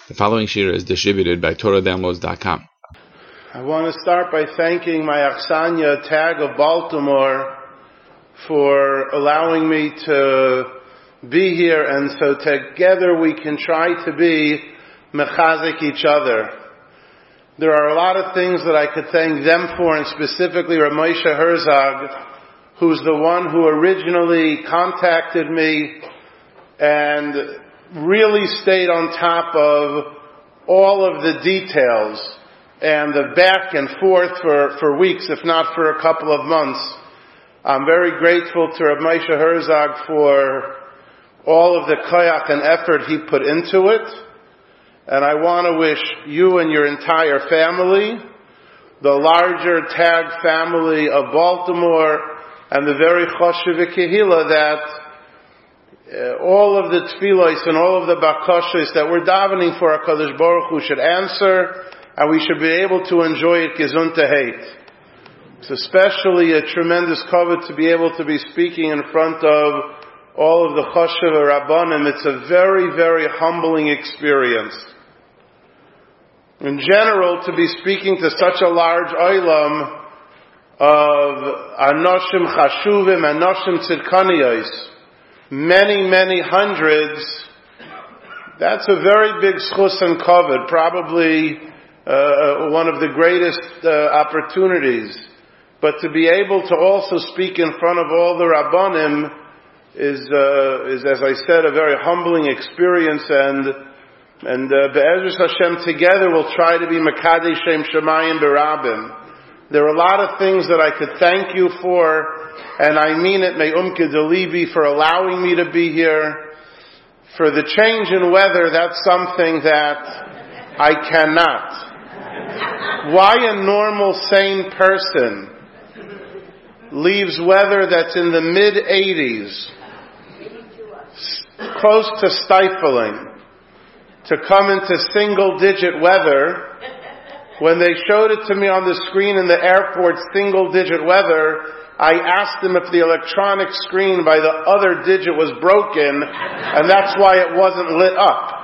The following shir is distributed by TorahDownloads.com. I want to start by thanking my Aksanya Tag of Baltimore for allowing me to be here, and so together we can try to be mechazik each other. There are a lot of things that I could thank them for, and specifically Rav Moshe Herzog, who's the one who originally contacted me and really stayed on top of all of the details and the back and forth for weeks, if not for a couple of months. I'm very grateful to Rav Moshe Herzog for all of the koyach and effort he put into it. And I want to wish you and your entire family, the larger TAG family of Baltimore, and the very choshev kehila that all of the tefillos and all of the bakashos that we're davening for HaKadosh Baruch Hu should answer, and we should be able to enjoy it gesund heit. It's especially a tremendous kavod to be able to be speaking in front of all of the choshev rabbanim. It's a very, very humbling experience. In general, to be speaking to such a large olam of anoshim chashuvim, anoshim tzidkaniyos, many hundreds, that's a very big schus and kavod, probably one of the greatest opportunities. But to be able to also speak in front of all the rabbanim is, as I said, a very humbling experience, and Be'ezus Hashem together we'll try to be Mekadesh Shem Shemayim Berabim. There are a lot of things that I could thank you for, and I mean it, Me'umke Delibi, for allowing me to be here. For the change in weather, that's something that I cannot. Why a normal, sane person leaves weather that's in the mid-80s, close to stifling, to come into single-digit weather? When they showed it to me on the screen in the airport, single-digit weather, I asked them if the electronic screen by the other digit was broken, and that's why it wasn't lit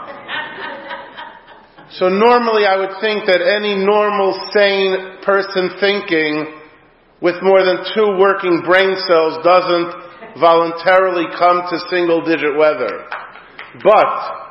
up. So normally I would think that any normal, sane person thinking with more than 2 working brain cells doesn't voluntarily come to single-digit weather. But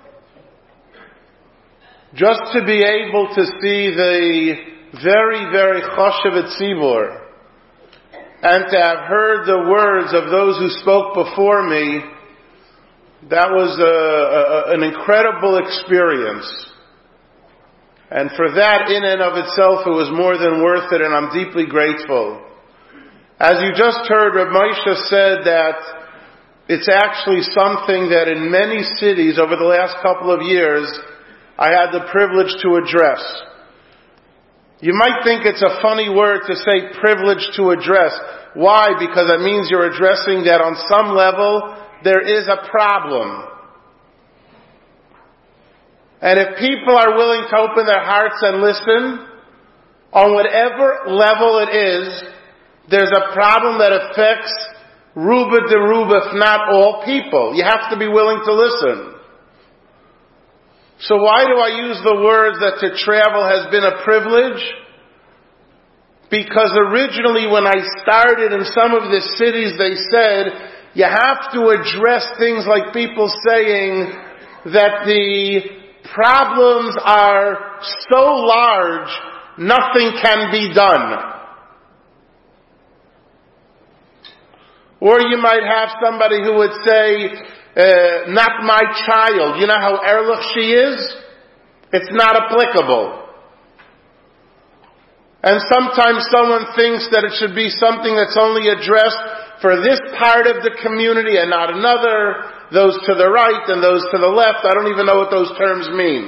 just to be able to see the very, very choshev tzibur, and to have heard the words of those who spoke before me, that was an incredible experience. And for that, in and of itself, it was more than worth it, and I'm deeply grateful. As you just heard, Rav Moshe said that it's actually something that in many cities over the last couple of years, I had the privilege to address. You might think it's a funny word to say privilege to address. Why? Because it means you're addressing that on some level there is a problem. And if people are willing to open their hearts and listen, on whatever level it is, there's a problem that affects ruba de ruba, if not all people. You have to be willing to listen. So why do I use the words that to travel has been a privilege? Because originally when I started in some of the cities, they said, you have to address things like people saying that the problems are so large, nothing can be done. Or you might have somebody who would say, not my child. You know how erlich she is? It's not applicable. And sometimes someone thinks that it should be something that's only addressed for this part of the community and not another, those to the right and those to the left. I don't even know what those terms mean.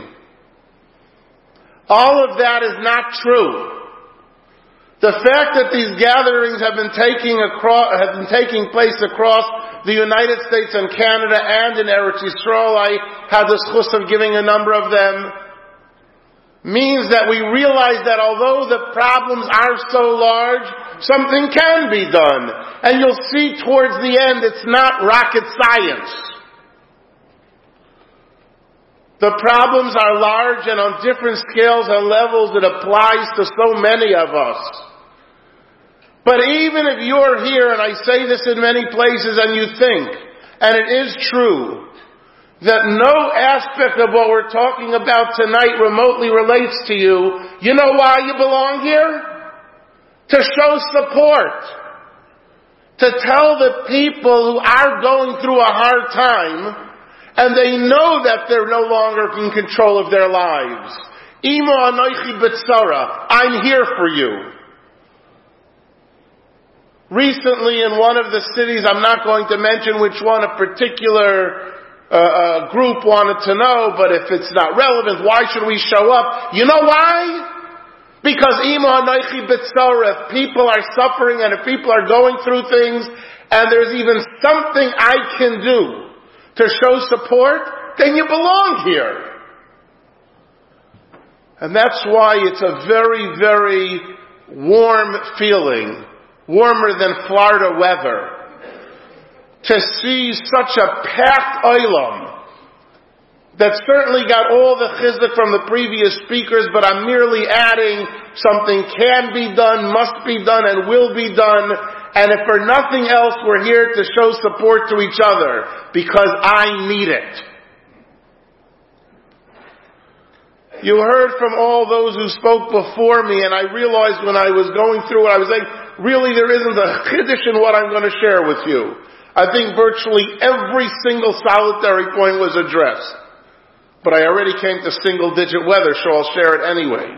All of that is not true. The fact that these gatherings have been taking place across the United States and Canada and in Eretz Yisrael, I had the schus of giving a number of them, means that we realize that although the problems are so large, something can be done. And you'll see towards the end, it's not rocket science. The problems are large and on different scales and levels. It applies to so many of us. But even if you're here, and I say this in many places, and you think, and it is true, that no aspect of what we're talking about tonight remotely relates to you, you know why you belong here? To show support. To tell the people who are going through a hard time, and they know that they're no longer in control of their lives. Ima anoichi b'tzara, I'm here for you. Recently in one of the cities, I'm not going to mention which one, a particular group wanted to know, but if it's not relevant, why should we show up? You know why? Because Ima anoichi b'tzara, if people are suffering and if people are going through things, and there's even something I can do to show support, then you belong here. And that's why it's a very, very warm feeling, warmer than Florida weather, to see such a packed olam that certainly got all the chizuk from the previous speakers, but I'm merely adding something can be done, must be done, and will be done. And if for nothing else, we're here to show support to each other, because I need it. You heard from all those who spoke before me, and I realized when I was going through it, I was like, really there isn't a chiddush in what I'm going to share with you. I think virtually every single solitary point was addressed. But I already came to single-digit weather, so I'll share it anyway.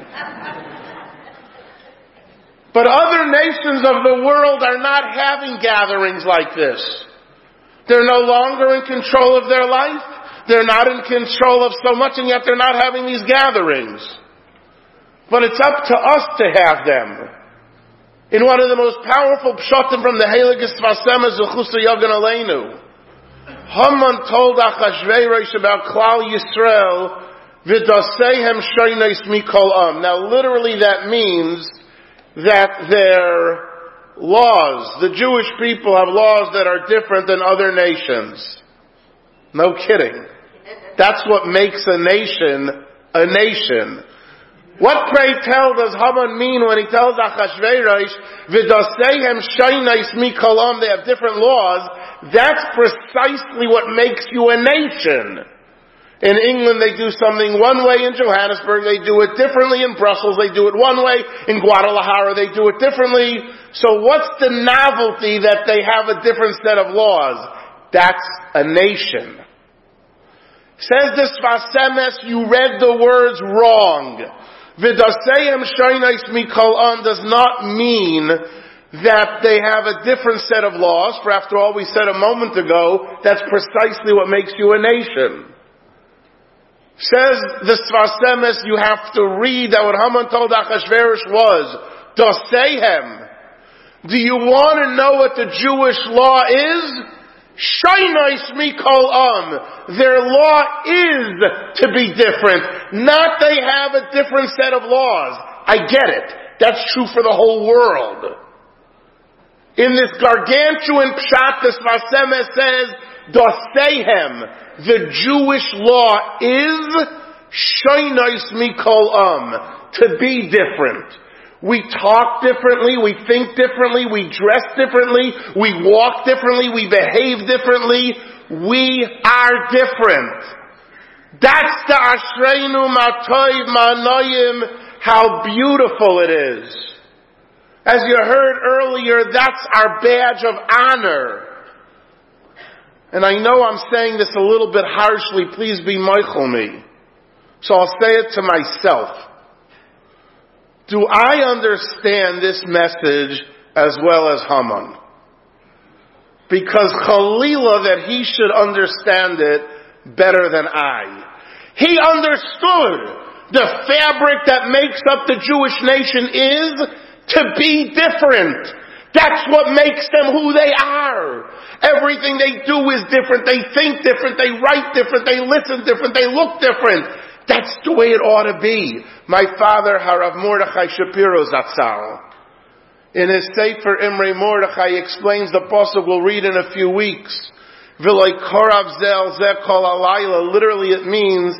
But other nations of the world are not having gatherings like this. They're no longer in control of their life. They're not in control of so much, and yet they're not having these gatherings. But it's up to us to have them. In one of the most powerful pshatim from the Heilige Sfas Emes, Zechusa Yogan Aleinu, Haman told Achashverosh about Klal Yisrael, V'dasehem shoynos mikol am. Now literally that means that their laws, the Jewish people have laws that are different than other nations. No kidding. That's what makes a nation a nation. What, pray tell, does Haman mean when he tells Achashverosh, V'dasehem shoynos mikol am, they have different laws? That's precisely what makes you a nation. In England, they do something one way. In Johannesburg, they do it differently. In Brussels, they do it one way. In Guadalajara, they do it differently. So what's the novelty that they have a different set of laws? That's a nation. Says the Sfas Emes, you read the words wrong. V'dasehem shoynos mikol am does not mean that they have a different set of laws. For after all, we said a moment ago, that's precisely what makes you a nation. Says the Sfas Emes, you have to read that what Haman told Achashverosh was, Dasehem. Do you want to know what the Jewish law is? Shoynos mikol am. Their law is to be different. Not they have a different set of laws. I get it. That's true for the whole world. In this gargantuan pshat, the Sfas Emes says, Dasehem. The Jewish law is shoynos mikol am, to be different. We talk differently, we think differently, we dress differently, we walk differently, we behave differently. We are different. That's the Ashreinu Matoiv Ma'anoyim, how beautiful it is. As you heard earlier, that's our badge of honor. And I know I'm saying this a little bit harshly, please be meichel me. So I'll say it to myself. Do I understand this message as well as Haman? Because Chalila that he should understand it better than I. He understood the fabric that makes up the Jewish nation is to be different. That's what makes them who they are. Everything they do is different. They think different. They write different. They listen different. They look different. That's the way it ought to be. My father, Harav Mordechai Shapiro Zatzal, in his Sefer Imrei Mordechai, explains the pasuk we'll read in a few weeks. V'loi korav zel ze kol halayla. Literally it means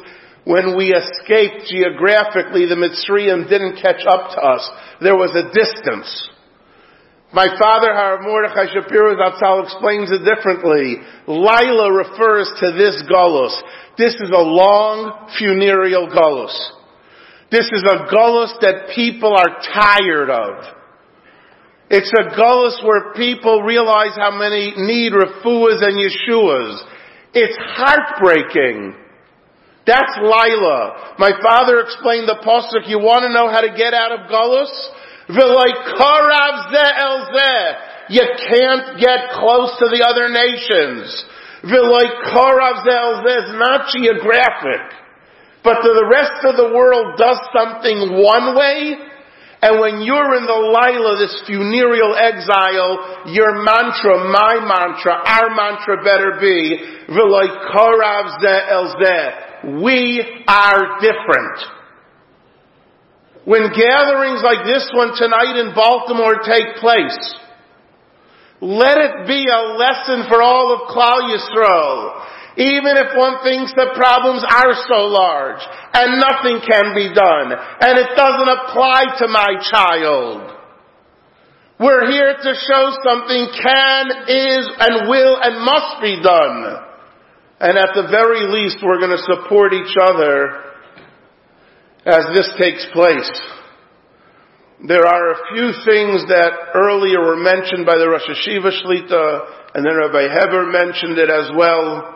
when we escaped geographically, the Mitzrayim didn't catch up to us. There was a distance. My father, Harav Mordechai Shapiro Zatzal, explains it differently. Laila refers to this galus. This is a long, funereal galus. This is a galus that people are tired of. It's a galus where people realize how many need refuahs and yeshuas. It's heartbreaking. That's Laila. My father explained the pasuk. You want to know how to get out of galus? V'loi karav zeh el zeh. You can't get close to the other nations. V'loi karav zeh el zeh is not geographic. But the rest of the world does something one way, and when you're in the Laila, this funereal exile, your mantra, my mantra, our mantra better be, V'loi karav zeh el zeh. We are different. When gatherings like this one tonight in Baltimore take place, let it be a lesson for all of Klal Yisrael. Even if one thinks the problems are so large and nothing can be done and it doesn't apply to my child. We're here to show something can, is, and will, and must be done. And at the very least, we're going to support each other as this takes place. There are a few things that earlier were mentioned by the Rosh Hashiva Shlita, and then Rabbi Heber mentioned it as well.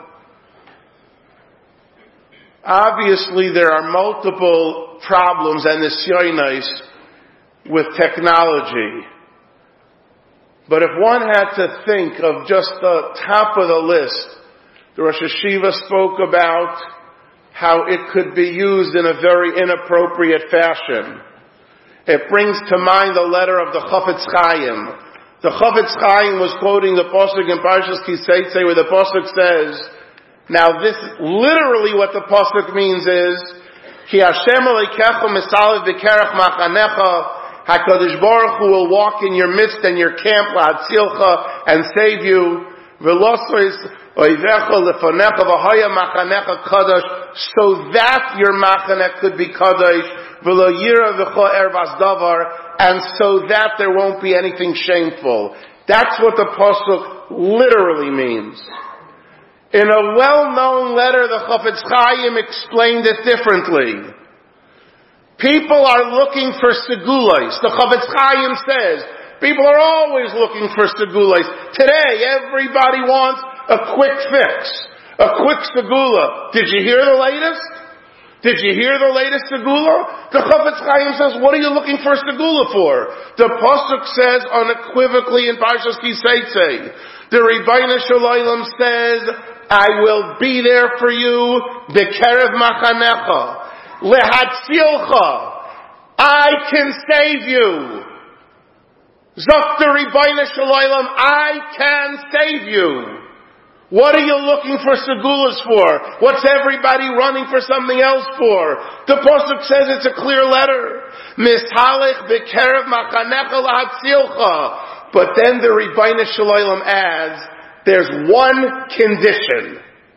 Obviously, there are multiple problems and nisyonos with technology. But if one had to think of just the top of the list, the Rosh Hashiva spoke about how it could be used in a very inappropriate fashion. It brings to mind the letter of the Chafetz Chaim. The Chafetz Chaim was quoting the pasuk in Parshas Ki Seitzei where the pasuk says, now this, literally what the pasuk means is, Ki Hashem Elokecha misalev b'kerach machanecha, HaKadosh Baruch Hu will walk in your midst and your camp, la'atzilcha, and save you, v'losois oivecha lefonecha v'haya machanecha kadosh, so that your machanech could be kadosh, v'lo yira v'cho ervas davar, and so that there won't be anything shameful. That's what the pasuk literally means. In a well-known letter, the Chafetz Chaim explained it differently. People are looking for segulos. The Chafetz Chaim says, people are always looking for segulos. Today, everybody wants a quick fix, a quick segula. Did you hear the latest? Did you hear the latest segula? The Chafetz Chaim says, what are you looking for a segula for? The pasuk says unequivocally in Parshas Ki Seitzei, the Rebbeinu Shalom says, I will be there for you, b'kerev machanecha, lehatzilcha, I can save you. Zok the Rebbeinu Shalom, I can save you. What are you looking for segulas for? What's everybody running for something else for? The pasuk says it's a clear letter. Mishalech b'kerev machanecha lehatzilcha. But then the Rebbeinu Shalom adds, there's one condition.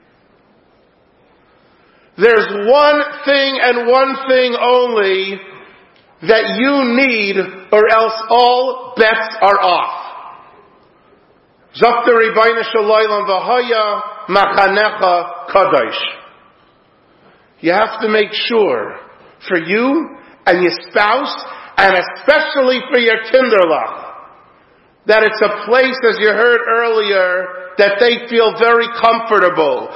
There's one thing and one thing only that you need, or else all bets are off. Zok the Rebbeinu Shalom v'haya machanecha kadosh. You have to make sure for you and your spouse, and especially for your kinderlach, that it's a place, as you heard earlier, that they feel very comfortable.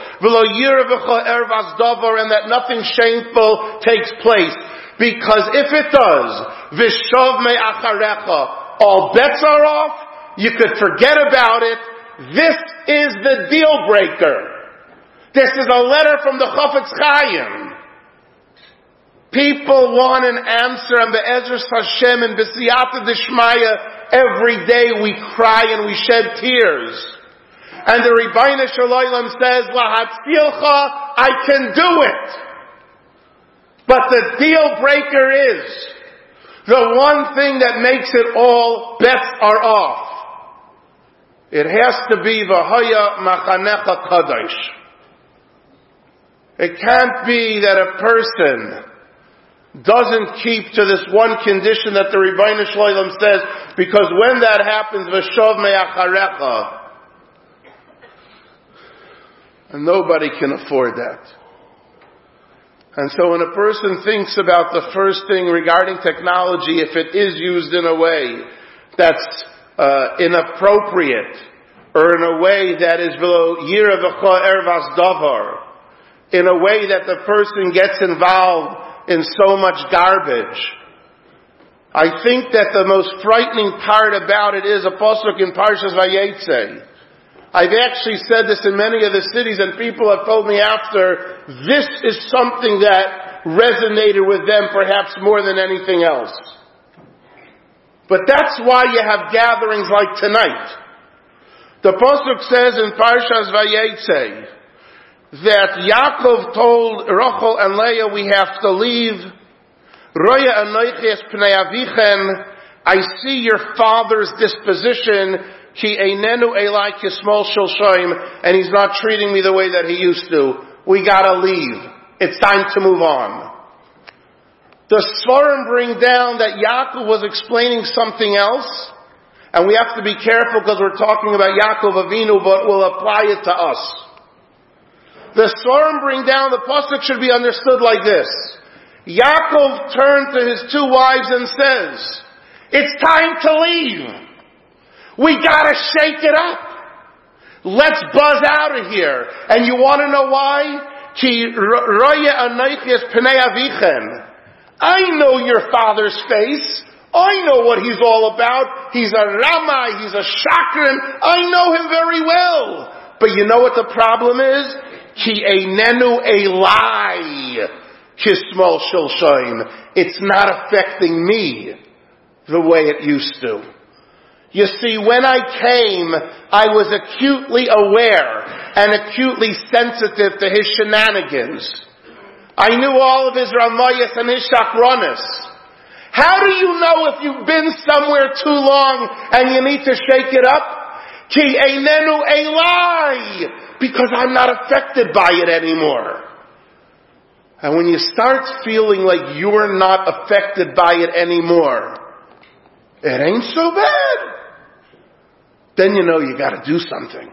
And that nothing shameful takes place. Because if it does, Vishav me'acharecha, all bets are off, you could forget about it. This is the deal breaker. This is a letter from the Chafetz Chaim. People want an answer, and Be'ezras Hashem and B'siyata D'Shmaya, every day we cry and we shed tears. And the Rebbeinu Shalom says, Lahatzilcha, I can do it. But the deal breaker is, the one thing that makes it all bets are off. It has to be V'haya Machanecha Kadosh. It can't be that a person doesn't keep to this one condition that the Rebbeinu Shloim says, because when that happens, v'shov me'acharecha, and nobody can afford that. And so when a person thinks about the first thing regarding technology, if it is used in a way that's inappropriate, or in a way that is below yira v'cha ervas davar, in a way that the person gets involved in so much garbage, I think that the most frightening part about it is a pasuk in Parshas Vayetze. I've actually said this in many of the cities, and people have told me after, this is something that resonated with them perhaps more than anything else. But that's why you have gatherings like tonight. The pasuk says in Parshas Vayetze that Yaakov told Rachel and Leah, we have to leave. Roya anoichi es pnei avichen, I see your father's disposition, ki einenu elai kismol shel shoim, and he's not treating me the way that he used to. We gotta leave. It's time to move on. The Svarim bring down that Yaakov was explaining something else, and we have to be careful because we're talking about Yaakov Avinu, but we'll apply it to us. The Svarim bring down, the pasuk should be understood like this. Yaakov turned to his two wives and says, it's time to leave. We gotta shake it up. Let's buzz out of here. And you want to know why? Ki roya anoichi es pnei avichen. I know your father's face. I know what he's all about. He's a Ramai, he's a Shakran. I know him very well. But you know what the problem is? Ki einenu elai kismol shel shoim. It's not affecting me the way it used to. You see, when I came, I was acutely aware and acutely sensitive to his shenanigans. I knew all of his ramayas and his shakronis. How do you know if you've been somewhere too long and you need to shake it up? Ki einenu elai, because I'm not affected by it anymore. And when you start feeling like you're not affected by it anymore, it ain't so bad. Then you know you gotta do something.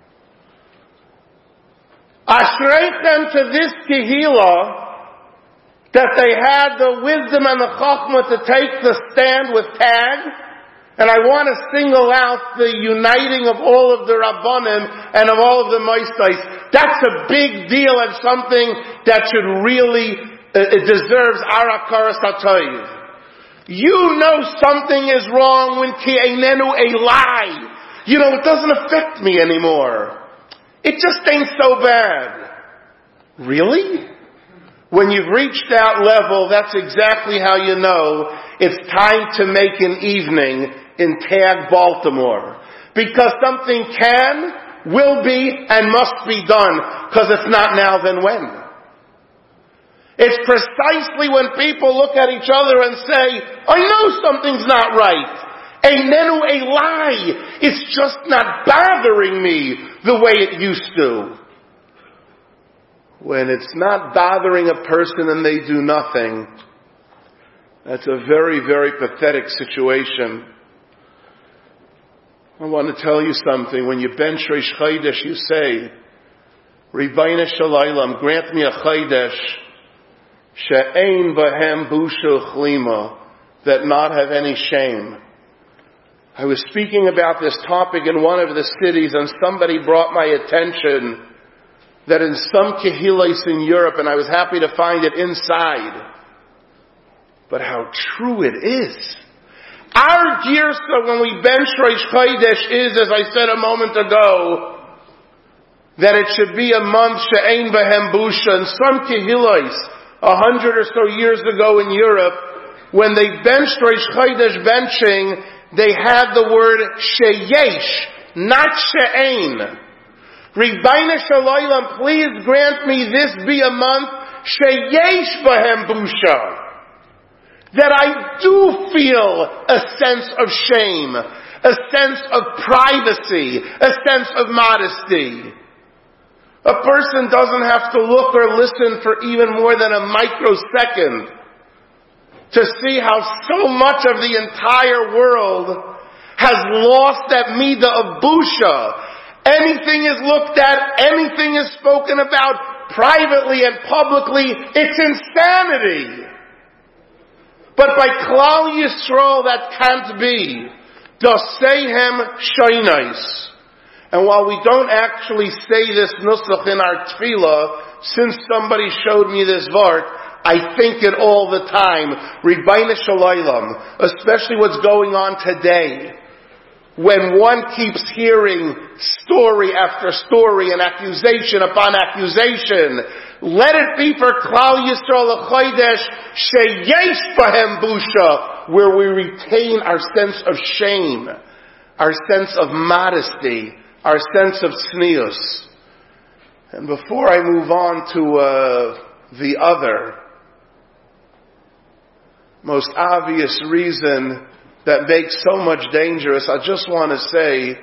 Ashreichem to this Kehillah, that they had the wisdom and the chachma to take the stand with Tag. And I want to single out the uniting of all of the Rabbanim and of all of the Moistais. That's a big deal and something that should really, it deserves Arakaras HaToiv. You know something is wrong when Ki einenu elai. You know, it doesn't affect me anymore. It just ain't so bad. Really? When you've reached that level, that's exactly how you know it's time to make an evening in Tag, Baltimore. Because something can, will be, and must be done. Because if not now, then when? It's precisely when people look at each other and say, I know something's not right. Einenu elai. It's just not bothering me the way it used to. When it's not bothering a person and they do nothing, that's a very, very pathetic situation. I want to tell you something. When you bench Reish Chodesh, you say, Ribono Shel Olam, grant me a Chodesh she'ein bahem busha chlima, that not have any shame. I was speaking about this topic in one of the cities, and somebody brought my attention that in some kehillos in Europe, and I was happy to find it inside, but how true it is. Our girsa when we bench Reish Chodesh is, as I said a moment ago, that it should be a month she'ein bahem busha. In some kehillos, 100 or so years ago in Europe, when they benched Reish Chodesh benching, they had the word sheyesh, not she'ein. Ribono Shel Olam, please grant me this be a month sheyesh bahem busha, that I do feel a sense of shame, a sense of privacy, a sense of modesty. A person doesn't have to look or listen for even more than a microsecond to see how so much of the entire world has lost that midah of busha. Anything is looked at, anything is spoken about privately and publicly. It's insanity. But by Klal Yisrael that can't be. Dasehem shoynais. And while we don't actually say this nusach in our tefillah, since somebody showed me this vart, I think it all the time. Ribbono shel olam, especially what's going on today, when one keeps hearing story after story and accusation upon accusation. Let it be for Klal Yisrael a chodesh sheyesh bahem busha, where we retain our sense of shame, our sense of modesty, our sense of tznius. And before I move on to the other, most obvious reason that makes so much dangerous, I just want to say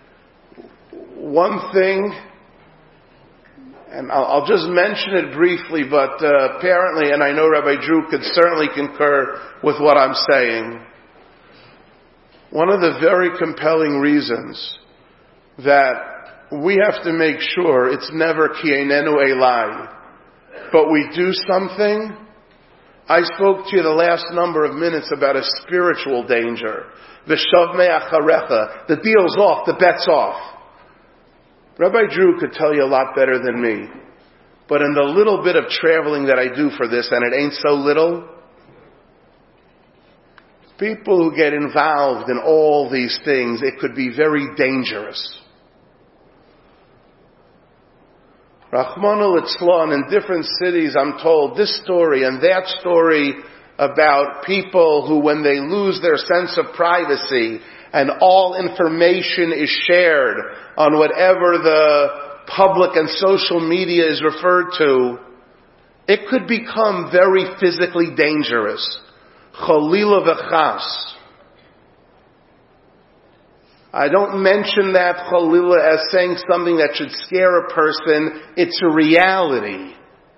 one thing, and I'll just mention it briefly, but apparently, and I know Rabbi Drew could certainly concur with what I'm saying, one of the very compelling reasons that we have to make sure it's never ki einenu elai, but we do something. I spoke to you the last number of minutes about a spiritual danger. V'shavmei acharecha. The deal's off, the bet's off. Rabbi Drew could tell you a lot better than me. But in the little bit of traveling that I do for this, and it ain't so little, people who get involved in all these things, it could be very dangerous. Rachmana litzlan, in different cities, I'm told this story and that story about people who, when they lose their sense of privacy and all information is shared on whatever the public and social media is referred to, it could become very physically dangerous. Chalila v'chas. I don't mention that Chalila as saying something that should scare a person. It's a reality.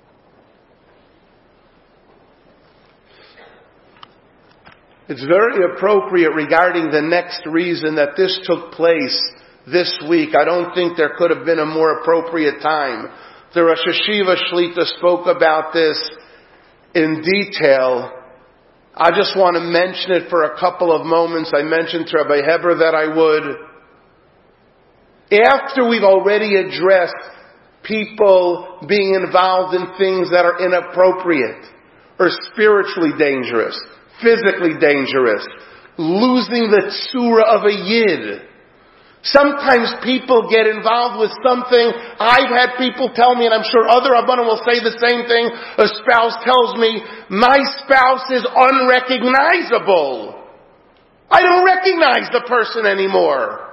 It's very appropriate regarding the next reason that this took place this week. I don't think there could have been a more appropriate time. The Rosh Hashiva Shlita spoke about this in detail. I just want to mention it for a couple of moments. I mentioned to Rabbi Heber that I would. After we've already addressed people being involved in things that are inappropriate or spiritually dangerous, physically dangerous, losing the tzura of a yid. Sometimes people get involved with something. I've had people tell me, and I'm sure other Rabbanim will say the same thing. A spouse tells me, my spouse is unrecognizable. I don't recognize the person anymore.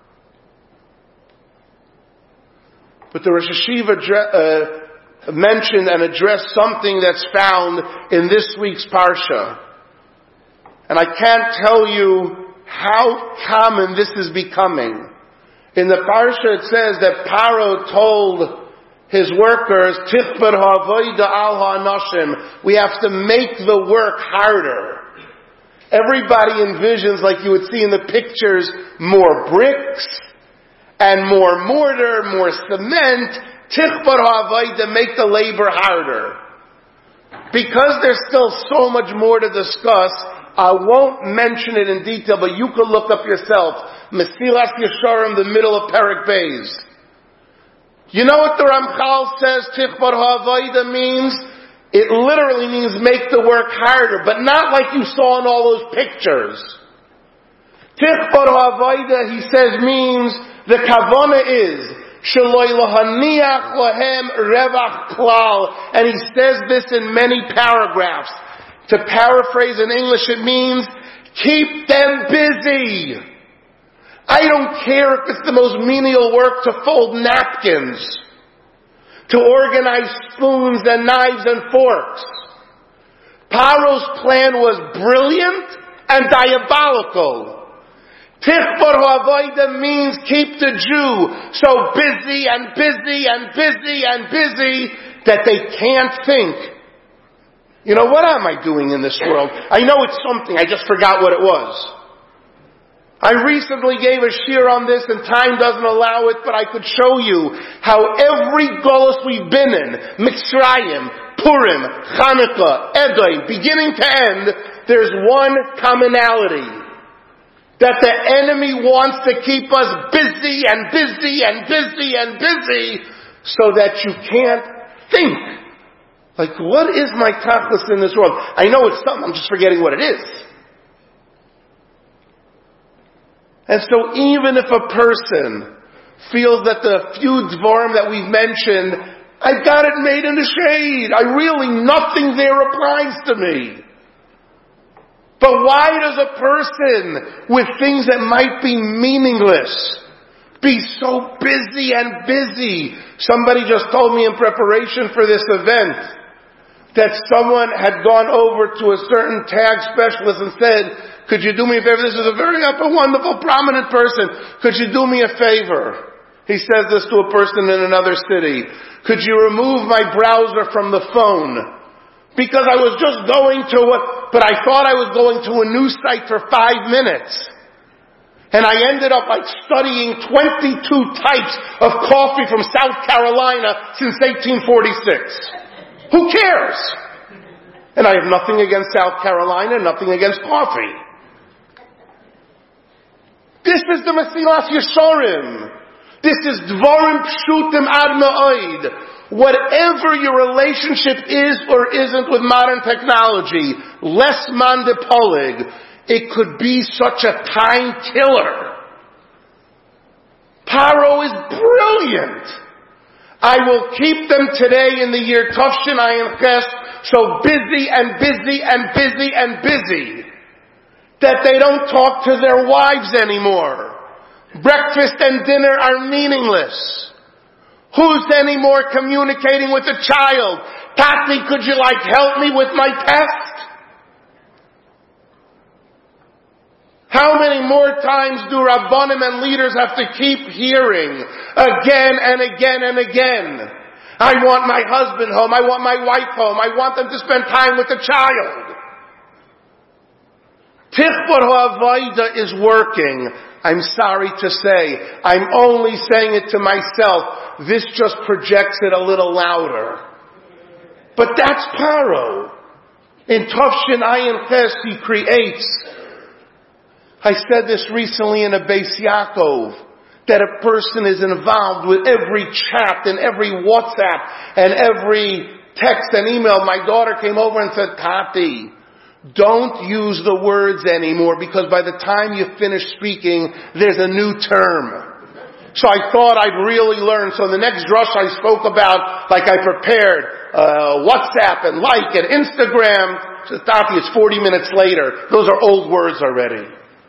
But the Rosh Hashiva mentioned and addressed something that's found in this week's Parsha. And I can't tell you how common this is becoming. In the Parsha it says that Paro told his workers, Tichbar ha'avoda al ha'anashim, we have to make the work harder. Everybody envisions, like you would see in the pictures, more bricks and more mortar, more cement. Tichbar ha'avoda, make the labor harder. Because there's still so much more to discuss, I won't mention it in detail, but you can look up yourself. Mesilas Yesharim, the middle of Perek Beis. You know what the Ramchal says Tichbar ha'avoda means? It literally means make the work harder, but not like you saw in all those pictures. Tichbar ha'avoda, he says, means the kavana is Shaloi lahaniach lahem revach klal, and he says this in many paragraphs. To paraphrase in English, it means, keep them busy. I don't care if it's the most menial work to fold napkins, to organize spoons and knives and forks. Paro's plan was brilliant and diabolical. Tichbor ha'avoda means keep the Jew so busy and busy and busy and busy that they can't think. You know, what am I doing in this world? I know it's something, I just forgot what it was. I recently gave a shiur on this and time doesn't allow it, but I could show you how every golus we've been in, Mitzrayim, Purim, Chanukah, Edom, beginning to end, there's one commonality. That the enemy wants to keep us busy and busy and busy and busy so that you can't think. Like, what is my tachlis in this world? I know it's something, I'm just forgetting what it is. And so even if a person feels that the few dvarim that we've mentioned, I've got it made in the shade. Nothing there applies to me. But why does a person with things that might be meaningless be so busy and busy? Somebody just told me in preparation for this event that someone had gone over to a certain tag specialist and said, could you do me a favor? This is a very wonderful, prominent person. Could you do me a favor? He says this to a person in another city. Could you remove my browser from the phone? Because I was just going to but I thought I was going to a news site for 5 minutes. And I ended up studying 22 types of coffee from South Carolina since 1846. Who cares? And I have nothing against South Carolina, nothing against coffee. This is the Mesilas Yesharim. This is Dvarim Pshutim Ad Ma'od. Whatever your relationship is or isn't with modern technology, less man de polig, it could be such a time killer. Paro is brilliant. I will keep them today in the year Tafshin Ayin Ches so busy and busy and busy and busy that they don't talk to their wives anymore. Breakfast and dinner are meaningless. Who's anymore communicating with a child? Tati, could you help me with my test? How many more times do Rabbanim and leaders have to keep hearing again and again and again? I want my husband home. I want my wife home. I want them to spend time with the child. Tichbor ha'avoda is working. I'm sorry to say, I'm only saying it to myself. This just projects it a little louder. But that's Paro. In Tafshin Ayin Ches, he creates. I said this recently in a Beis Yaakov, that a person is involved with every chat and every WhatsApp and every text and email. My daughter came over and said, Tati, don't use the words anymore because by the time you finish speaking, there's a new term. So I thought I'd really learn. So the next drush I spoke about, I prepared WhatsApp and and Instagram. So Tati, it's 40 minutes later. Those are old words already.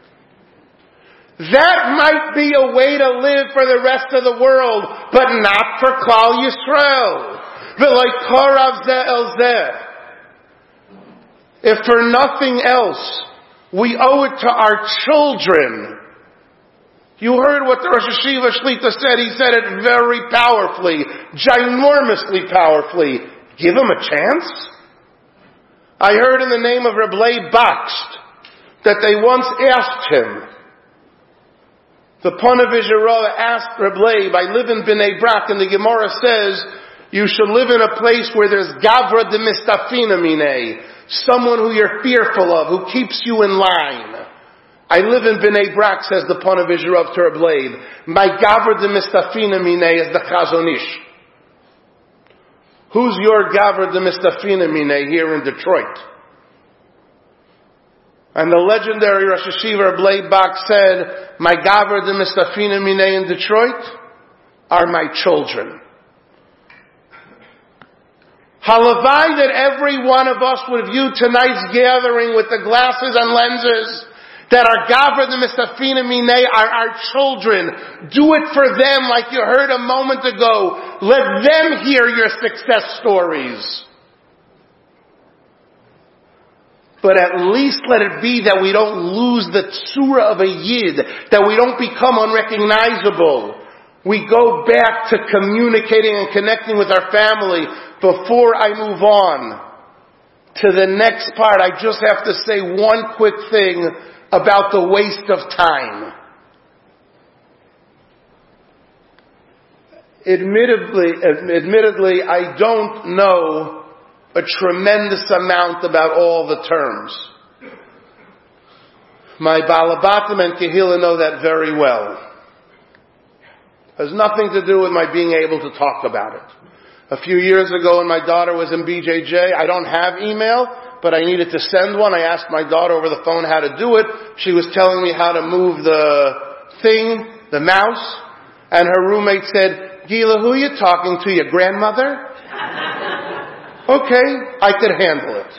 That might be a way to live for the rest of the world, but not for Klal Yisrael. V'lo korav zeh el zeh. If for nothing else, we owe it to our children. You heard what the Rosh Hashiva Shlita said. He said it very powerfully, ginormously powerfully. Give him a chance? I heard in the name of Reb Leib Bakst that they once asked him, the Ponevezh Yeroah asked Reb Leib, I live in Bnei Brak, and the Gemara says, you should live in a place where there's Gavra de Mistafina Minei, someone who you're fearful of, who keeps you in line. I live in Bnei Brak, says the Ponevezh Yeroah to Reb Leib. My Gavra de Mistafina Minei is the Chazon Ish. Who's your Gavra de Mistafina Minei here in Detroit? And the legendary Rosh Hashiva Reb Leib Bakst said, my Gavra de Mistafina Minei in Detroit are my children. Halavai that every one of us would view tonight's gathering with the glasses and lenses that our Gavra de Mistafina Minei are our children. Do it for them like you heard a moment ago. Let them hear your success stories. but at least let it be that we don't lose the tzura of a yid, that we don't become unrecognizable. We go back to communicating and connecting with our family. Before I move on to the next part, I just have to say one quick thing about the waste of time. Admittedly, I don't know a tremendous amount about all the terms. My Balabatim and Kehillah know that very well. It has nothing to do with my being able to talk about it. A few years ago when my daughter was in BJJ, I don't have email, but I needed to send one. I asked my daughter over the phone how to do it. She was telling me how to move the thing, the mouse, and her roommate said, Gila, who are you talking to, your grandmother? Okay, I could handle it.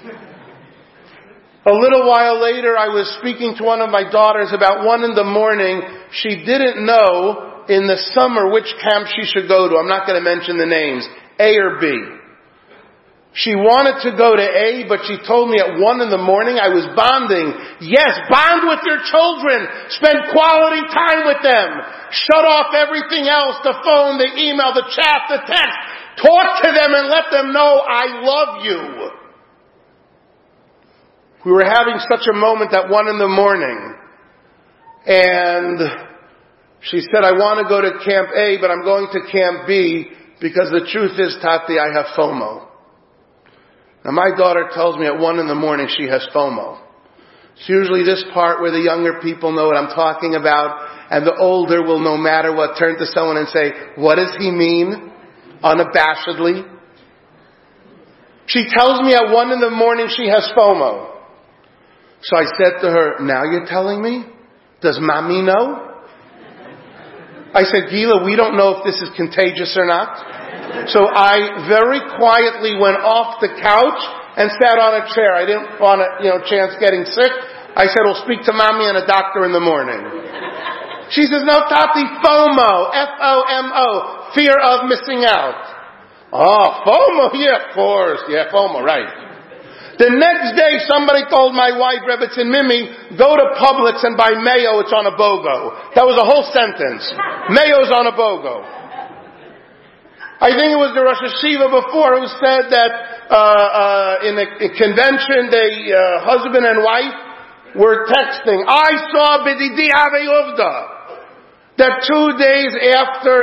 A little while later, I was speaking to one of my daughters about 1 a.m. She didn't know in the summer which camp she should go to. I'm not going to mention the names, A or B. She wanted to go to A, but she told me at 1 a.m. I was bonding. Yes, bond with your children. Spend quality time with them. Shut off everything else, the phone, the email, the chat, the text. Talk to them and let them know I love you. We were having such a moment at 1 a.m. and she said, I want to go to Camp A, but I'm going to Camp B because the truth is, Tati, I have FOMO. Now my daughter tells me at 1 a.m. she has FOMO. It's usually this part where the younger people know what I'm talking about, and the older will, no matter what, turn to someone and say, what does he mean? Unabashedly. She tells me at 1 a.m. she has FOMO. So I said to her, now you're telling me? Does mommy know? I said, Gila, we don't know if this is contagious or not. So I very quietly went off the couch and sat on a chair. I didn't want to, chance getting sick. I said, we'll speak to mommy and a doctor in the morning. She says, no, Tati, FOMO, F-O-M-O, fear of missing out. Oh, FOMO, yeah, of course. Yeah, FOMO, right. The next day, somebody told my wife, Rebbetzin Mimi, go to Publix and buy mayo, it's on a BOGO. That was a whole sentence. Mayo's on a BOGO. I think it was the Rosh Hashiva before who said that in a convention, the husband and wife were texting. I saw B'didi Ave Uvda that 2 days after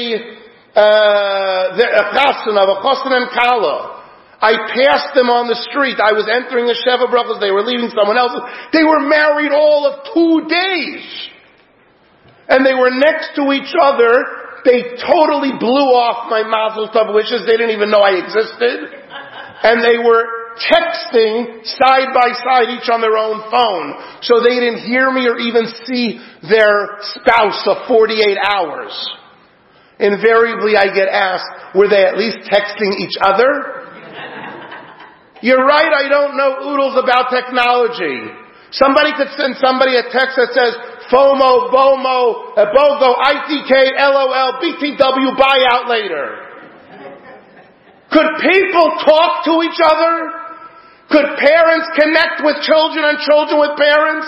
a chassan and kala, I passed them on the street. I was entering the Sheva Brachos. They were leaving someone else's. They were married all of 2 days. And they were next to each other. They totally blew off my Mazel Tov wishes. They didn't even know I existed. And they were texting side by side, each on their own phone. So they didn't hear me or even see their spouse of 48 hours. Invariably I get asked, were they at least texting each other? You're right, I don't know oodles about technology. Somebody could send somebody a text that says, FOMO, BOMO, BOGO, ITK, LOL, BTW, buyout later. Could people talk to each other? Could parents connect with children and children with parents?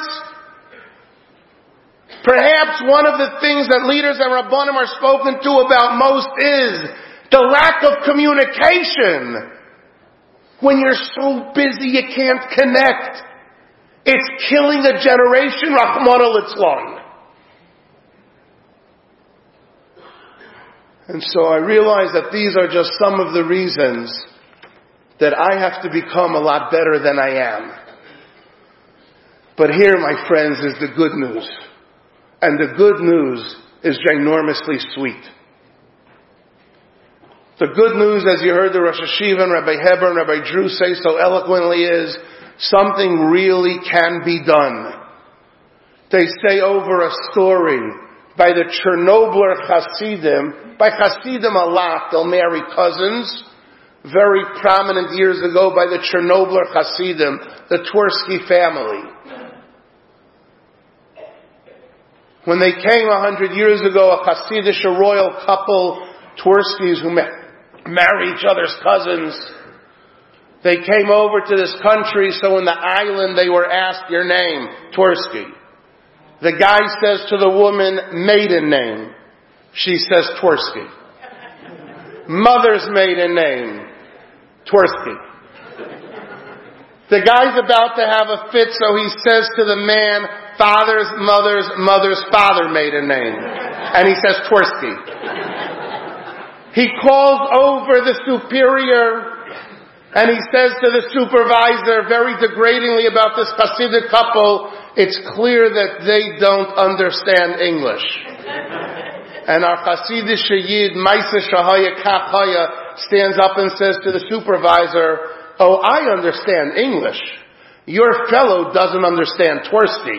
Perhaps one of the things that leaders and Rabbanim are spoken to about most is the lack of communication. When you're so busy you can't connect. It's killing a generation, Rahmana Litzlan. And so I realize that these are just some of the reasons that I have to become a lot better than I am. But here, my friends, is the good news. And the good news is ginormously sweet. The good news, as you heard the Rosh Hashiva and Rabbi Heber and Rabbi Drew say so eloquently, is something really can be done. They say over a story by the Chernobler Hasidim. By Hasidim a lot, they'll marry cousins. Very prominent years ago by the Chernobler Hasidim, the Twersky family. When they came 100 years ago, a Hasidic, a royal couple, Twerskys, who marry each other's cousins. They came over to this country, so in the island they were asked, your name, Twersky. The guy says to the woman, maiden name. She says Twersky. Mother's maiden name, Twersky. The guy's about to have a fit, so he says to the man, father's mother's father maiden name. And he says Twersky. He calls over the superior, and he says to the supervisor very degradingly about this Hasidic couple, it's clear that they don't understand English. And our Hasidic Yid, Maisa Shahaya Kachaya, stands up and says to the supervisor, oh, I understand English. Your fellow doesn't understand Twersky.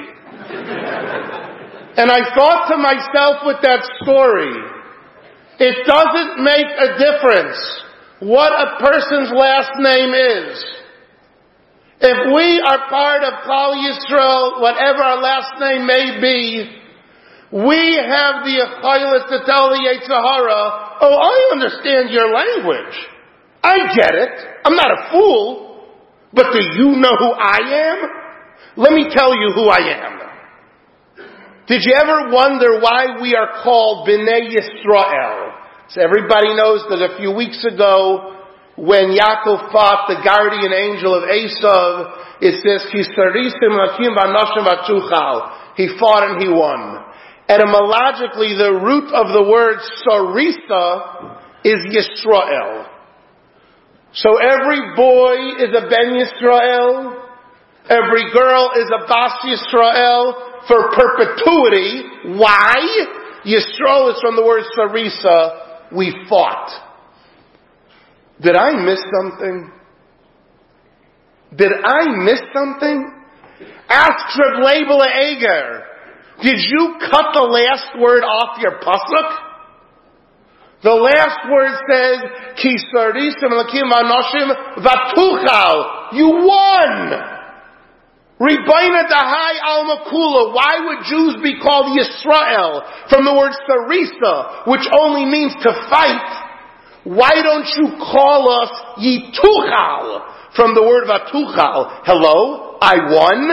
And I thought to myself with that story, it doesn't make a difference what a person's last name is. If we are part of Klal Yisrael, whatever our last name may be, we have the ability to tell the Yetzer Hara, oh, I understand your language. I get it. I'm not a fool. But do you know who I am? Let me tell you who I am. Did you ever wonder why we are called Bnei Yisrael? So everybody knows that a few weeks ago, when Yaakov fought the guardian angel of Esav, it says, he fought and he won. Etymologically, the root of the word sarisa is Yisrael. So every boy is a Ben Yisrael, every girl is a Bas Yisrael for perpetuity. Why? Yisrael is from the word sarisa, we fought. Did I miss something? Did I miss something? Ask Reb Leibel Eger. Did you cut the last word off your pasuk? The last word says, Ki sarisim lakim anoshim vatuchal. You won! Ribaina dahai al makula. Why would Jews be called Yisrael? From the word sarisa, which only means to fight. Why don't you call us Yituchal? From the word vatuchal. Hello? I won?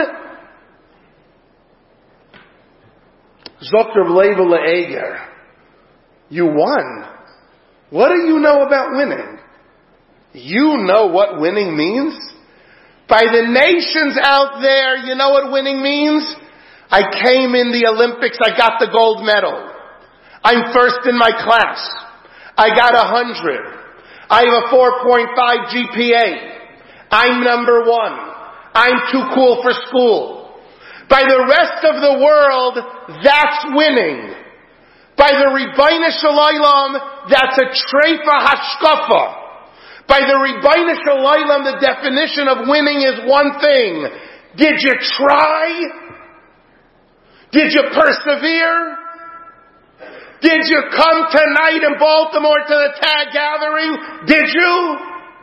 Zokter Leibel Le'eger. You won. What do you know about winning? You know what winning means? By the nations out there, you know what winning means? I came in the Olympics, I got the gold medal. I'm first in my class. I got 100. I have a 4.5 GPA. I'm number one. I'm too cool for school. By the rest of the world, that's winning. By the Ribono Shel Olam, that's a treifa hashkafa. By the Ribono Shel Olam, the definition of winning is one thing. Did you try? Did you persevere? Did you come tonight in Baltimore to the tag gathering? Did you?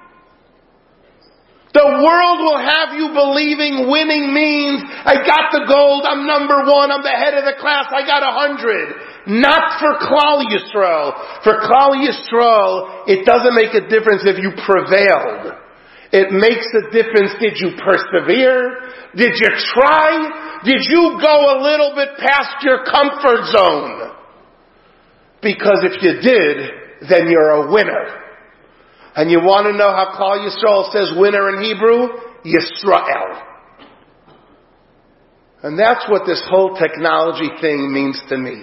The world will have you believing winning means, I got the gold, I'm number one, I'm the head of the class, I got 100. Not for Klal Yisrael. For Klal Yisrael, it doesn't make a difference if you prevailed. It makes a difference, did you persevere? Did you try? Did you go a little bit past your comfort zone? Because if you did, then you're a winner. And you want to know how Klal Yisrael says winner in Hebrew? Yisrael. And that's what this whole technology thing means to me.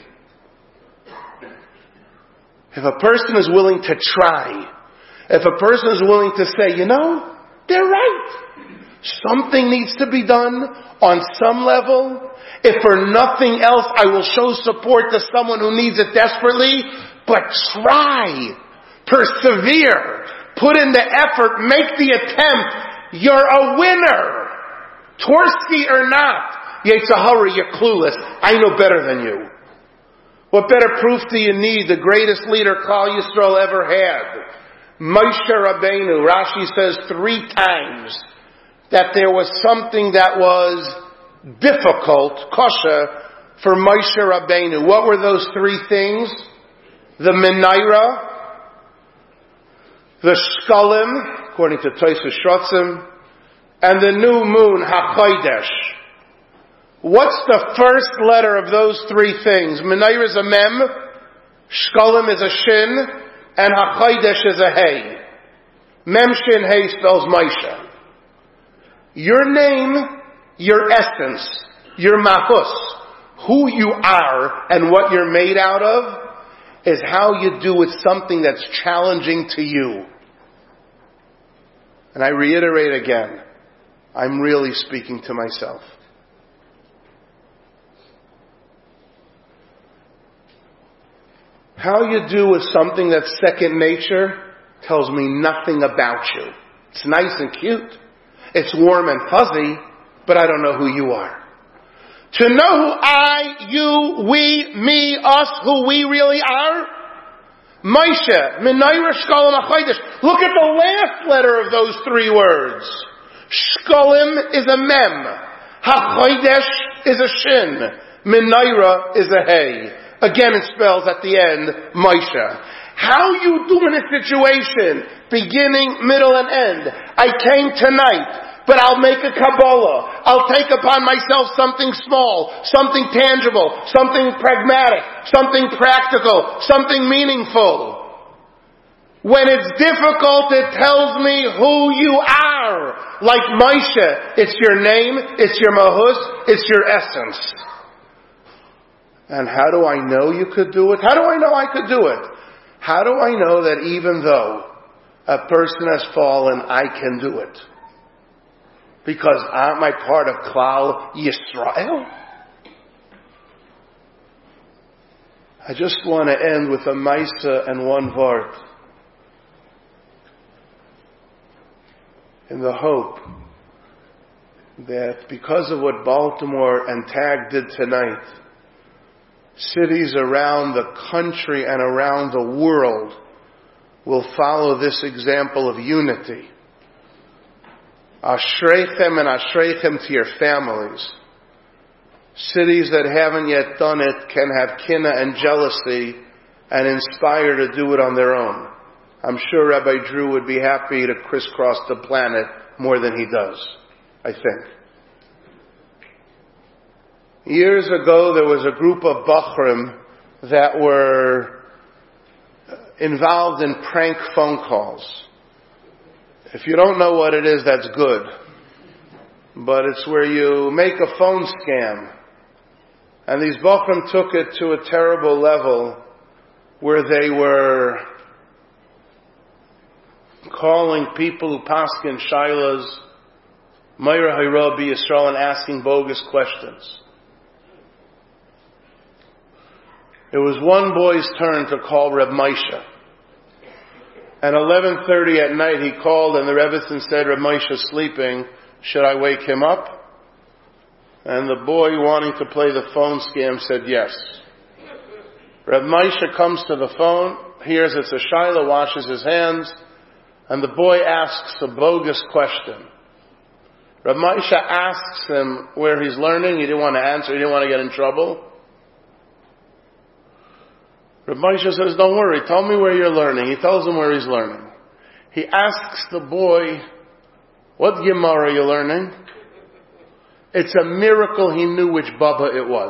If a person is willing to try, if a person is willing to say, you know, they're right. Something needs to be done on some level. If for nothing else, I will show support to someone who needs it desperately. But try. Persevere. Put in the effort. Make the attempt. You're a winner. Twersky or not. Yetzer Hara, you're clueless. I know better than you. What better proof do you need? The greatest leader Klal Yisrael ever had. Moshe Rabbeinu. Rashi says 3 times that there was something that was difficult, kosher, for Moshe Rabbeinu. What were those 3 things? The menorah, the shkalim, according to Tosfos Shrotzim, and the new moon, HaChodesh. What's the first letter of those three things? Menorah is a mem, Shkolim is a shin, and HaChodesh is a hey. Mem, shin, hey spells Moshe. Your name, your essence, your mahus, who you are and what you're made out of, is how you do with something that's challenging to you. And I reiterate again, I'm really speaking to myself. How you do with something that's second nature tells me nothing about you. It's nice and cute. It's warm and fuzzy, but I don't know who you are. To know who I, you, we, me, us, who we really are, Moshe, Menorah, Shkolim, HaChodesh. Look at the last letter of those three words. Shkolim is a mem. HaChodesh is a shin. Menorah is a hey. Again it spells at the end, Moshe. How you do in a situation, beginning, middle, and end. I came tonight, but I'll make a Kabbalah. I'll take upon myself something small, something tangible, something pragmatic, something practical, something meaningful. When it's difficult, it tells me who you are. Like Moshe, it's your name, it's your mahus, it's your essence. And how do I know you could do it? How do I know I could do it? How do I know that even though a person has fallen, I can do it? Because aren't I part of Klal Yisrael? I just want to end with a Maisa and one Vart. In the hope that because of what Baltimore and TAG did tonight, cities around the country and around the world will follow this example of unity. Ashreichem and Ashreichem to your families. Cities that haven't yet done it can have kinna and jealousy and inspire to do it on their own. I'm sure Rabbi Drew would be happy to crisscross the planet more than he does, I think. Years ago, there was a group of Bachrim that were involved in prank phone calls. If you don't know what it is, that's good. But it's where you make a phone scam. And these Bachrim took it to a terrible level where they were calling people who paskin shailas, Meir Hayra B'Yisrael, and asking bogus questions. It was one boy's turn to call Reb Moshe. At 11:30 at night he called and the Rebbetzin said, Reb Moshe's sleeping, should I wake him up? And the boy, wanting to play the phone scam, said yes. Reb Moshe comes to the phone, hears it's a shaila, washes his hands, and the boy asks a bogus question. Reb Moshe asks him where he's learning. He didn't want to answer. He didn't want to get in trouble. Reb Moshe says, don't worry, tell me where you're learning. He tells him where he's learning. He asks the boy, what Gemara are you learning? It's a miracle he knew which Baba it was.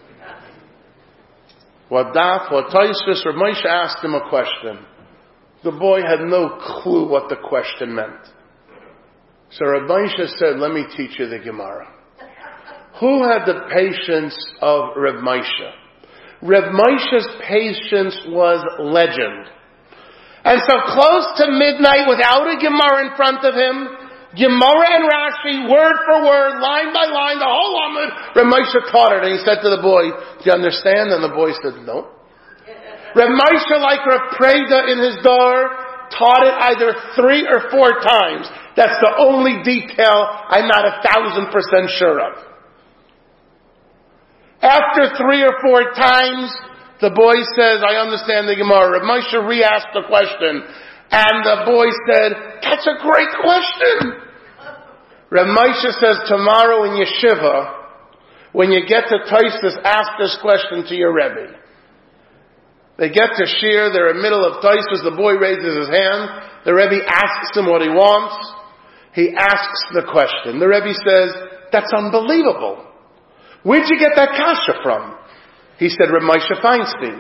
What Daf, what Tosfos, Reb Moshe asked him a question. The boy had no clue what the question meant. So Reb Moshe said, let me teach you the Gemara. Who had the patience of Reb Moshe? Reb Moshe's patience was legend. And so close to midnight, without a Gemara in front of him, Gemara and Rashi, word for word, line by line, the whole Amud, Reb Moshe taught it. And he said to the boy, do you understand? And the boy said, no. Reb Moshe, like Rav Preda in his door, taught it either 3 or 4 times. That's the only detail I'm not 1,000% sure of. After 3 or 4 times, the boy says, I understand the Gemara. Reb Moshe re-asked the question, and the boy said, that's a great question. Reb Moshe says, tomorrow in Yeshiva, when you get to Tosfos, ask this question to your Rebbe. They get to shir, they're in the middle of Tosfos, the boy raises his hand, the Rebbe asks him what he wants, he asks the question. The Rebbe says, that's unbelievable. Where'd you get that kasha from? He said, Reb Moshe Feinstein.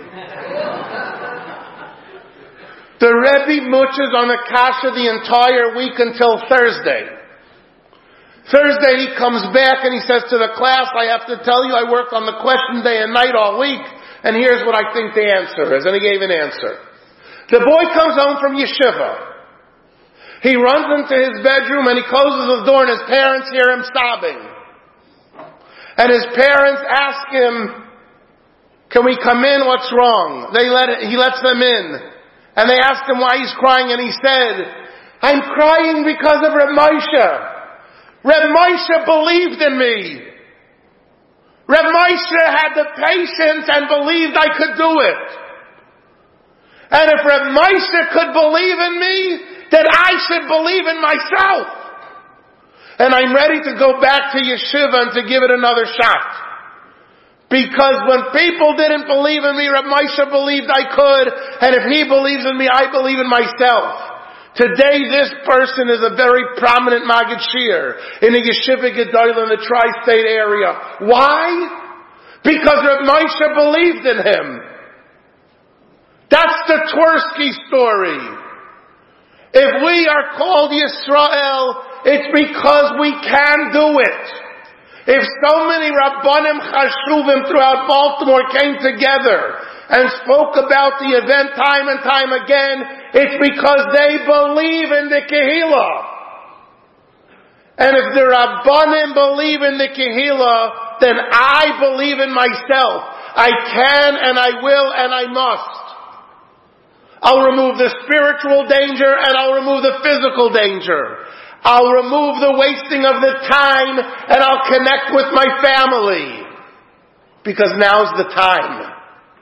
The Rebbe mooches on the kasha the entire week until Thursday. Thursday he comes back and he says to the class, I have to tell you I worked on the question day and night all week, and here's what I think the answer is. And he gave an answer. The boy comes home from yeshiva. He runs into his bedroom and he closes the door and his parents hear him sobbing. And his parents ask him, can we come in? What's wrong? He lets them in. And they asked him why he's crying, and he said, I'm crying because of Reb Moshe. Reb Moshe believed in me. Reb Moshe had the patience and believed I could do it. And if Reb Moshe could believe in me, then I should believe in myself. And I'm ready to go back to yeshiva and to give it another shot. Because when people didn't believe in me, Reb Moshe believed I could, and if he believes in me, I believe in myself. Today, this person is a very prominent Maggid Shir in the Yeshiva Gedolah in the tri-state area. Why? Because Reb Moshe believed in him. That's the Twersky story. If we are called Yisrael, it's because we can do it. If so many Rabbanim Chashuvim throughout Baltimore came together and spoke about the event time and time again, it's because they believe in the Kehillah. And if the Rabbanim believe in the Kehillah, then I believe in myself. I can and I will and I must. I'll remove the spiritual danger and I'll remove the physical danger. I'll remove the wasting of the time and I'll connect with my family. Because now's the time.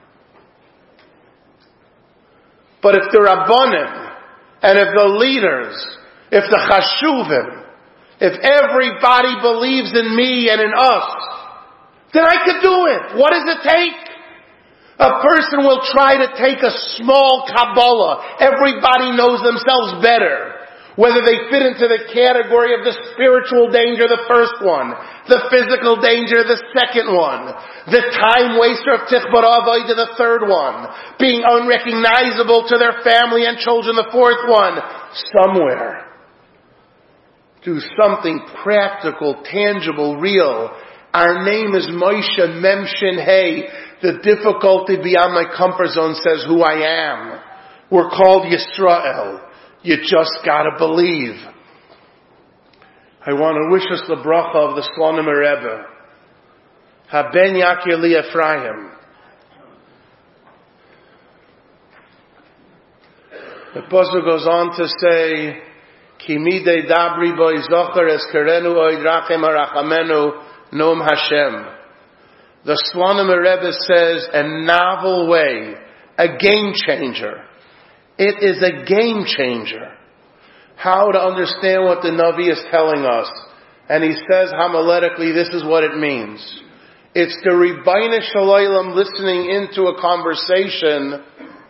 But if the Rabbanim, and if the leaders, if the Chashuvim, if everybody believes in me and in us, then I could do it. What does it take? A person will try to take a small Kabbalah. Everybody knows themselves better. Whether they fit into the category of the spiritual danger, the first one, the physical danger, the second one, the time waster of Tichbar Avodah, the third one, being unrecognizable to their family and children, the fourth one. Somewhere, do something practical, tangible, real. Our name is Moshe Memshin Hey. The difficulty beyond my comfort zone says who I am. We're called Yisrael. You just gotta believe. I want to wish us the bracha of the Slonim Rebbe. Haben Yakir Li Ephraim. The pasuk goes on to say, Ki midei dabri bo izocher es kerenu oid rachem arachamenu nom Hashem. The Slonim Rebbe says, a novel way, a game changer. It is a game changer. How to understand what the Navi is telling us. And he says homiletically, this is what it means. It's the Ribbono Shel Olam listening into a conversation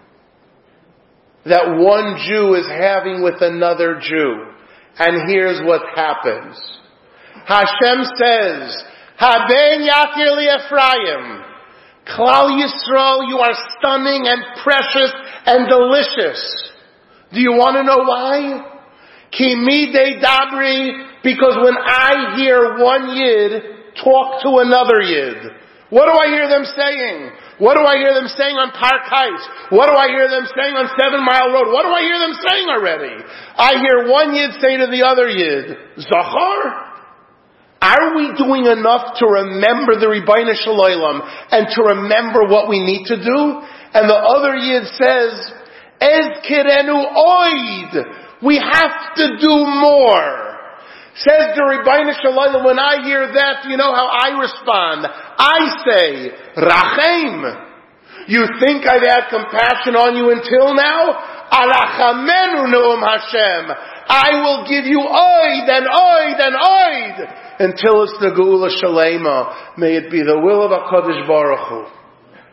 that one Jew is having with another Jew. And here's what happens. Hashem says, Haben Yakir Li Ephraim. Klal Yisrael, you are stunning and precious and delicious. Do you want to know why? Ki midei dabri, because when I hear one Yid talk to another Yid, what do I hear them saying? What do I hear them saying on Park Heights? What do I hear them saying on 7 Mile Road? What do I hear them saying already? I hear one Yid say to the other Yid, Zachar? Are we doing enough to remember the Ribbono Shel Olam and to remember what we need to do? And the other Yid says, Ez kirenu oid. We have to do more. Says the Ribbono Shel Olam, when I hear that, you know how I respond? I say, Rachem. You think I've had compassion on you until now? Arachamenu noam Hashem. I will give you oid and oid and oid until it's the Geula Shalema. May it be the will of HaKadosh Baruch Hu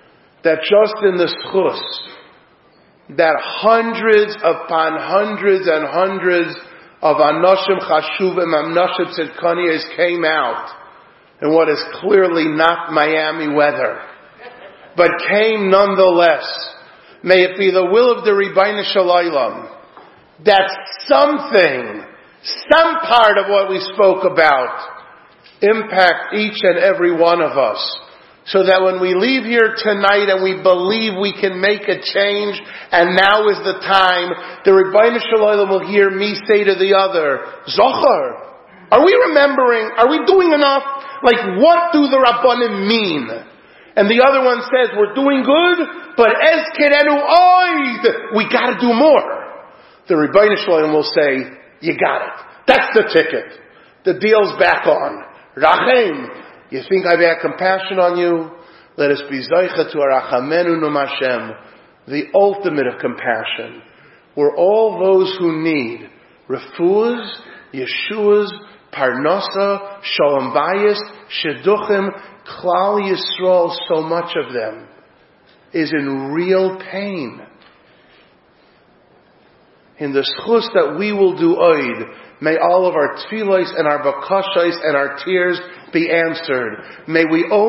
that just in the schus, that hundreds upon hundreds and hundreds of Anoshim Chashuvim, Anoshim Tzidkaniyos came out in what is clearly not Miami weather, but came nonetheless. May it be the will of the Ribbono Shel Olam that something, some part of what we spoke about, impact each and every one of us, so that when we leave here tonight and we believe we can make a change, and now is the time, the Ribbono Shel Olam will hear me say to the other, Zohar, are we remembering? Are we doing enough? Like, what do the Rabbanim mean? And the other one says, we're doing good, but Ez Kerenu Oid, we gotta do more. The Ribbono Shel Olam will say, you got it. That's the ticket. The deal's back on. Rachem, you think I've had compassion on you? Let us be Zaycha to Arachamenu Num Hashem, the ultimate of compassion. We're all those who need refuahs, Yeshuas, Parnasa, Shalom Bayis, Shidduchim, Klal Yisrael, so much of them is in real pain. In the schus that we will do oid, may all of our tefillos and our bakashos and our tears be answered. May we